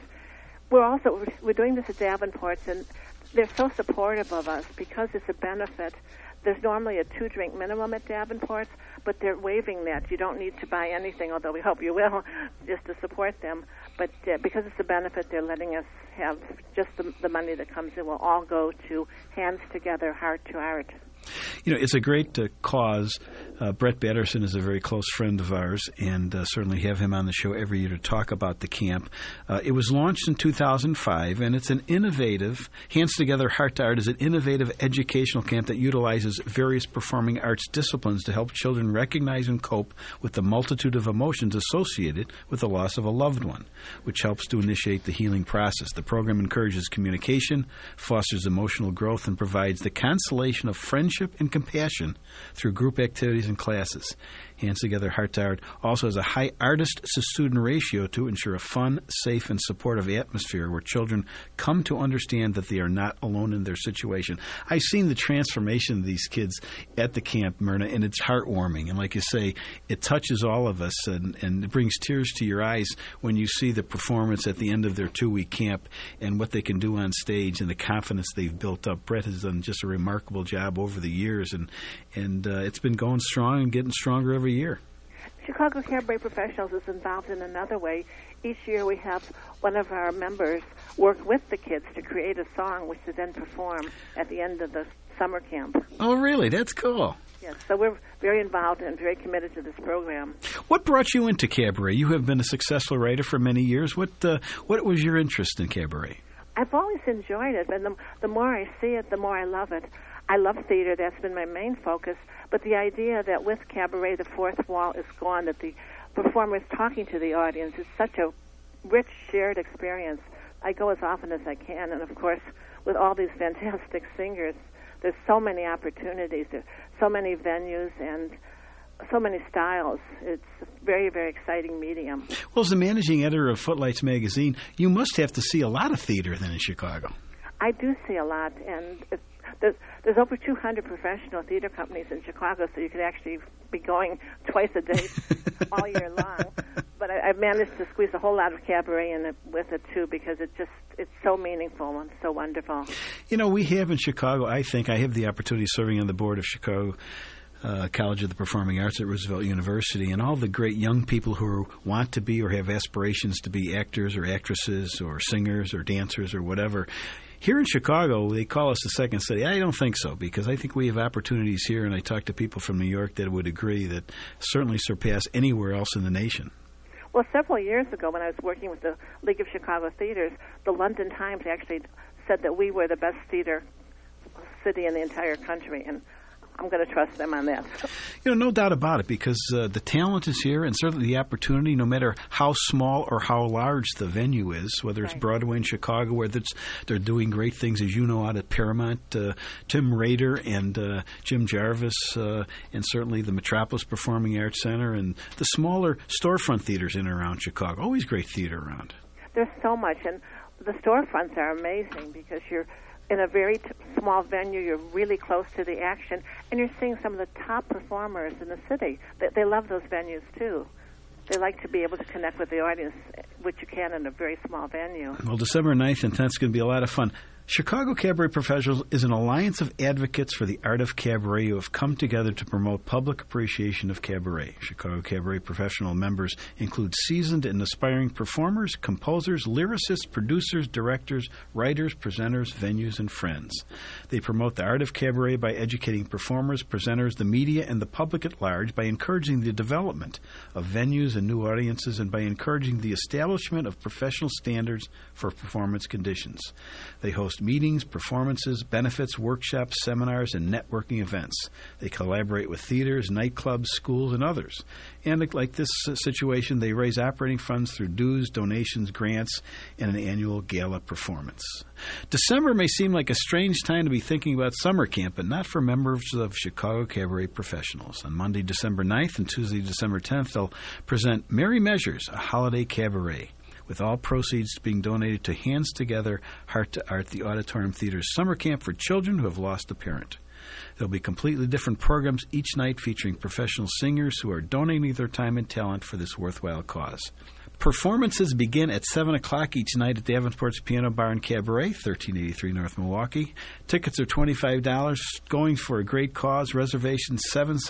we're doing this at Davenport's, and they're so supportive of us because it's a benefit. There's normally a 2-drink minimum at Davenport's, but they're waiving that. You don't need to buy anything, although we hope you will, just to support them. But because it's a benefit, they're letting us have just the money that comes in will all go to Hands Together, Heart to Art. It's a great cause. Brett Batterson is a very close friend of ours, and certainly have him on the show every year to talk about the camp. It was launched in 2005, and it's an innovative, Hands Together, Heart to Art is an innovative educational camp that utilizes various performing arts disciplines to help children recognize and cope with the multitude of emotions associated with the loss of a loved one, which helps to initiate the healing process. The program encourages communication, fosters emotional growth, and provides the consolation of friendship and compassion through group activities and classes. Hands Together, Heart to Art also has a high artist-to-student ratio to ensure a fun, safe, and supportive atmosphere where children come to understand that they are not alone in their situation. I've seen the transformation of these kids at the camp, Myrna, and it's heartwarming. And like you say, it touches all of us, and it brings tears to your eyes when you see the performance at the end of their 2-week camp and what they can do on stage and the confidence they've built up. Brett has done just a remarkable job over the years, and it's been going strong and getting stronger every year. Chicago Cabaret Professionals is involved in another way. Each year we have one of our members work with the kids to create a song which they then perform at the end of the summer camp. Oh, really? That's cool. Yes, so we're very involved and very committed to this program. What brought you into cabaret? You have been a successful writer for many years. What was your interest in cabaret? I've always enjoyed it, and the more I see it, the more I love it. I love theater. That's been my main focus. But the idea that with cabaret, the fourth wall is gone, that the performer is talking to the audience, is such a rich, shared experience. I go as often as I can. And, of course, with all these fantastic singers, there's so many opportunities. There's so many venues and so many styles. It's a very, very exciting medium. Well, as the managing editor of Footlights magazine, you must have to see a lot of theater then in Chicago. I do see a lot, and there's over 200 professional theater companies in Chicago, so you could actually be going twice a day all year long. But But I've managed to squeeze a whole lot of cabaret in it with it, too, because it's so meaningful and so wonderful. You know, we have in Chicago, I have the opportunity of serving on the board of Chicago College of the Performing Arts at Roosevelt University, and all the great young people who want to be or have aspirations to be actors or actresses or singers or dancers or whatever. Here in Chicago, they call us the second city. I don't think so, because I think we have opportunities here, and I talk to people from New York that would agree that certainly surpass anywhere else in the nation. Well, several years ago when I was working with the League of Chicago Theaters, the London Times actually said that we were the best theater city in the entire country, and I'm going to trust them on that. You know, no doubt about it, because the talent is here, and certainly the opportunity, no matter how small or how large the venue is, whether it's Broadway in Chicago, where they're doing great things, as you know, out at Paramount, Tim Rader and Jim Jarvis, and certainly the Metropolis Performing Arts Center, and the smaller storefront theaters in and around Chicago. Always great theater around. There's so much, and the storefronts are amazing, because you're in a very small venue, you're really close to the action, and you're seeing some of the top performers in the city. They love those venues, too. They like to be able to connect with the audience, which you can in a very small venue. Well, December 9th and 10th is going to be a lot of fun. Chicago Cabaret Professionals is an alliance of advocates for the art of cabaret who have come together to promote public appreciation of cabaret. Chicago Cabaret Professional members include seasoned and aspiring performers, composers, lyricists, producers, directors, writers, presenters, venues, and friends. They promote the art of cabaret by educating performers, presenters, the media, and the public at large, by encouraging the development of venues and new audiences, and by encouraging the establishment of professional standards for performance conditions. They host meetings, performances, benefits, workshops, seminars, and networking events. They collaborate with theaters, nightclubs, schools, and others. And like this situation, they raise operating funds through dues, donations, grants, and an annual gala performance. December may seem like a strange time to be thinking about summer camp, but not for members of Chicago Cabaret Professionals. On Monday, December 9th and Tuesday, December 10th, they'll present Merry Measures, a holiday cabaret, with all proceeds being donated to Hands Together, Heart to Art, the Auditorium Theater's summer camp for children who have lost a parent. There'll be completely different programs each night featuring professional singers who are donating their time and talent for this worthwhile cause. Performances begin at 7 o'clock each night at Davenport's Piano Bar and Cabaret, 1383 North Milwaukee. Tickets are $25, going for a great cause. Reservations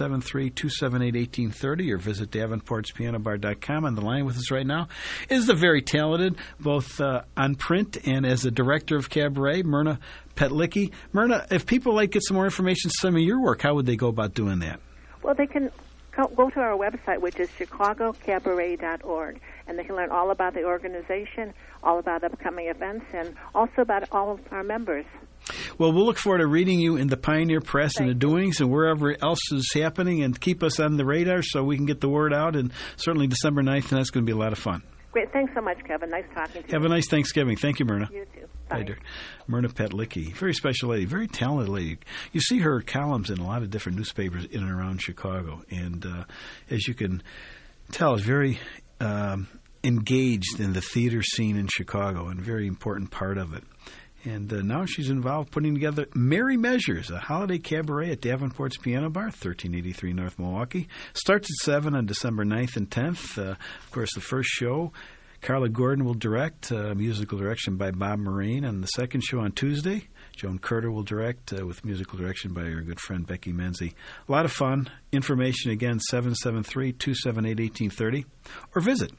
773-278-1830, or visit davenportspianobar.com. On the line with us right now is the very talented, both on print and as a director of cabaret, Myrna Petlicki. Myrna, if people like to get some more information on some of your work, how would they go about doing that? Well, they can go to our website, which is chicagocabaret.org, and they can learn all about the organization, all about upcoming events, and also about all of our members. Well, we'll look forward to reading you in the Pioneer Press and the doings and wherever else is happening, and keep us on the radar so we can get the word out. And certainly December 9th, and that's going to be a lot of fun. Great. Thanks so much, Kevin. Nice talking to you. Have a nice Thanksgiving. Thank you, Myrna. You too. Bye. Bye, Myrna Petlicki, very special lady, very talented lady. You see her columns in a lot of different newspapers in and around Chicago, and as you can tell, is very engaged in the theater scene in Chicago, and a very important part of it. And now she's involved putting together Merry Measures, a holiday cabaret at Davenport's Piano Bar, 1383 North Milwaukee. Starts at 7 on December 9th and 10th. Of course, the first show, Carla Gordon will direct, musical direction by Bob Marine. And the second show on Tuesday, Joan Curter will direct, with musical direction by our good friend Becky Menzie. A lot of fun. Information, again, 773-278-1830. Or visit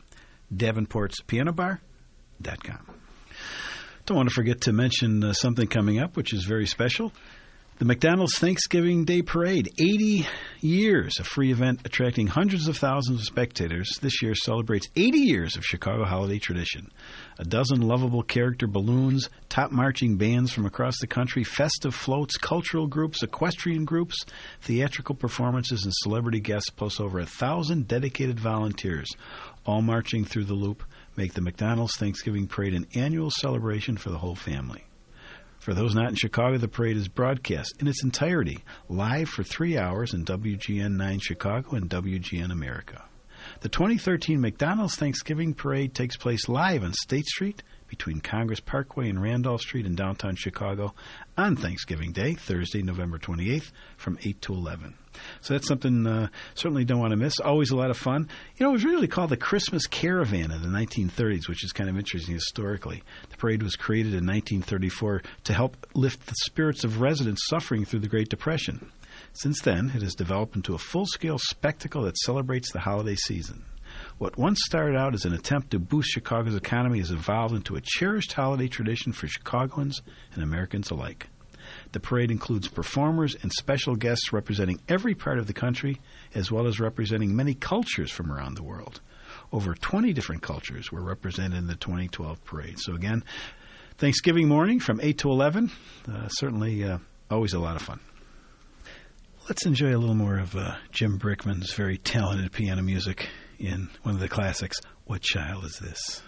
davenportspianobar.com. Don't want to forget to mention something coming up, which is very special. The McDonald's Thanksgiving Day Parade, 80 years, a free event attracting hundreds of thousands of spectators. This year celebrates 80 years of Chicago holiday tradition. A dozen lovable character balloons, top marching bands from across the country, festive floats, cultural groups, equestrian groups, theatrical performances, and celebrity guests, plus over 1,000 dedicated volunteers, all marching through the loop, make the McDonald's Thanksgiving Parade an annual celebration for the whole family. For those not in Chicago, the parade is broadcast in its entirety, live for 3 hours in WGN 9 Chicago and WGN America. The 2013 McDonald's Thanksgiving Parade takes place live on State Street between Congress Parkway and Randolph Street in downtown Chicago on Thanksgiving Day, Thursday, November 28th, from 8 to 11. So that's something certainly don't want to miss. Always a lot of fun. You know, it was really called the Christmas Caravan in the 1930s, which is kind of interesting historically. The parade was created in 1934 to help lift the spirits of residents suffering through the Great Depression. Since then, it has developed into a full-scale spectacle that celebrates the holiday season. What once started out as an attempt to boost Chicago's economy has evolved into a cherished holiday tradition for Chicagoans and Americans alike. The parade includes performers and special guests representing every part of the country, as well as representing many cultures from around the world. Over 20 different cultures were represented in the 2012 parade. So again, Thanksgiving morning from 8 to 11, certainly always a lot of fun. Let's enjoy a little more of Jim Brickman's very talented piano music in one of the classics, What Child Is This?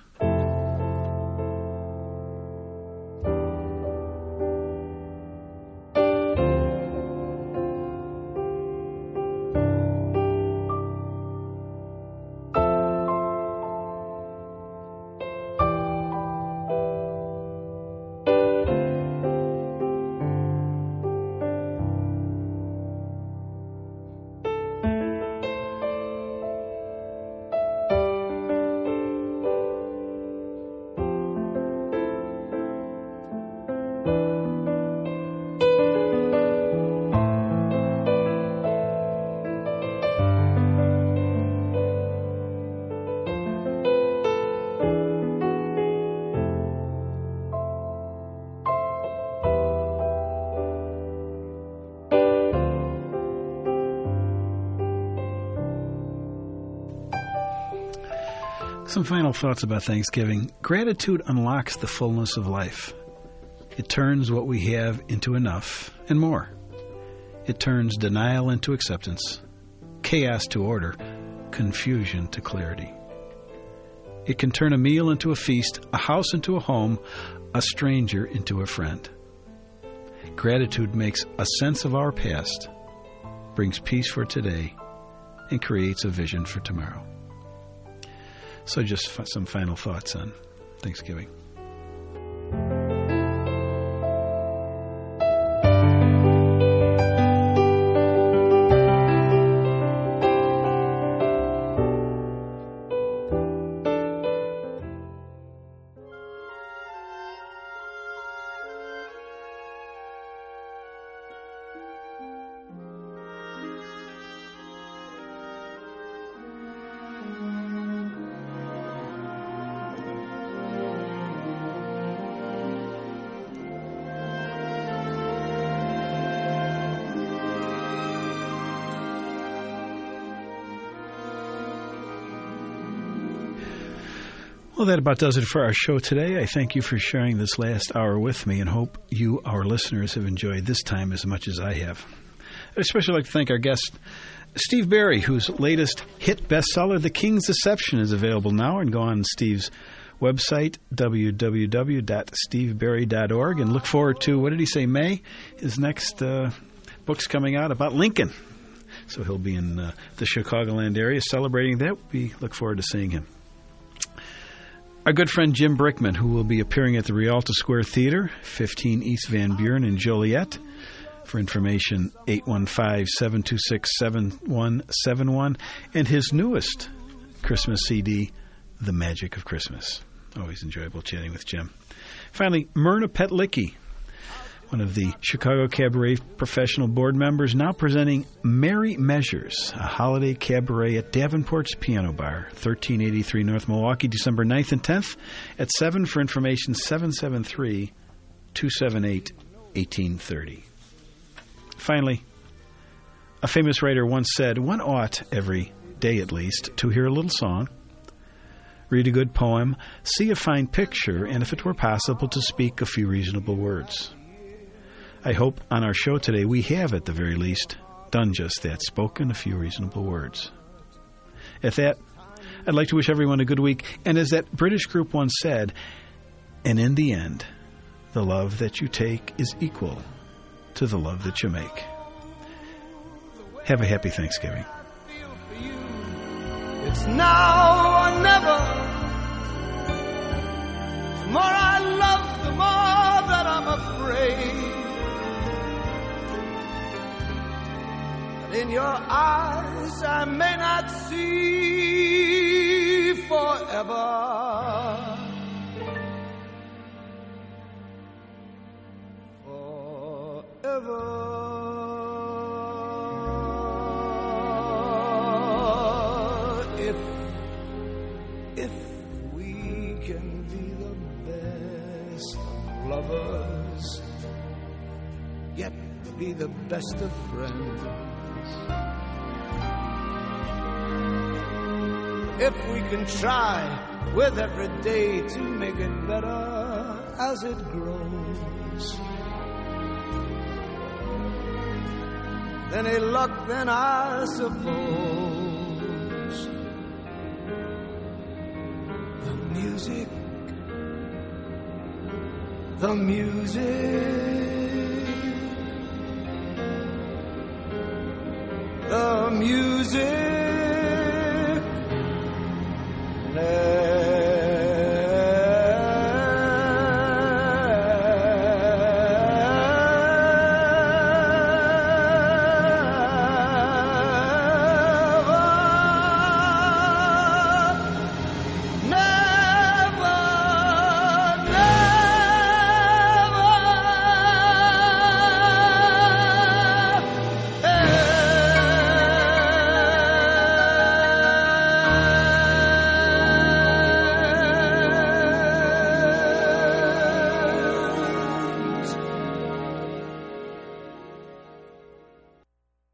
Some final thoughts about Thanksgiving. Gratitude unlocks the fullness of life. It turns what we have into enough and more. It turns denial into acceptance, chaos to order, confusion to clarity. It can turn a meal into a feast, a house into a home, a stranger into a friend. Gratitude makes a sense of our past, brings peace for today, and creates a vision for tomorrow. So just some final thoughts on Thanksgiving. Well, that about does it for our show today. I thank you for sharing this last hour with me and hope you, our listeners, have enjoyed this time as much as I have. I'd especially like to thank our guest, Steve Barry, whose latest hit bestseller, The King's Deception, is available now. And go on Steve's website, www.stevebarry.org, and look forward to, what did he say, May? His next book's coming out about Lincoln. So he'll be in the Chicagoland area celebrating that. We look forward to seeing him. Our good friend Jim Brickman, who will be appearing at the Rialto Square Theater, 15 East Van Buren in Joliet. For information, 815-726-7171. And his newest Christmas CD, The Magic of Christmas. Always enjoyable chatting with Jim. Finally, Myrna Petlicki, one of the Chicago Cabaret professional board members, now presenting Merry Measures, a holiday cabaret at Davenport's Piano Bar, 1383 North Milwaukee, December 9th and 10th at 7. For information, 773-278-1830. Finally, a famous writer once said, one ought, every day at least, to hear a little song, read a good poem, see a fine picture, and if it were possible, to speak a few reasonable words. I hope on our show today we have, at the very least, done just that, spoken a few reasonable words. At that, I'd like to wish everyone a good week, and as that British group once said, and in the end, the love that you take is equal to the love that you make. Have a happy Thanksgiving. It's now or never. more I love, the more that I'm afraid. But in your eyes I may not see forever. If we can be the best of lovers, yet be the best of friends. If we can try with every day to make it better as it grows. Any luck then I suppose. The music, the music, the music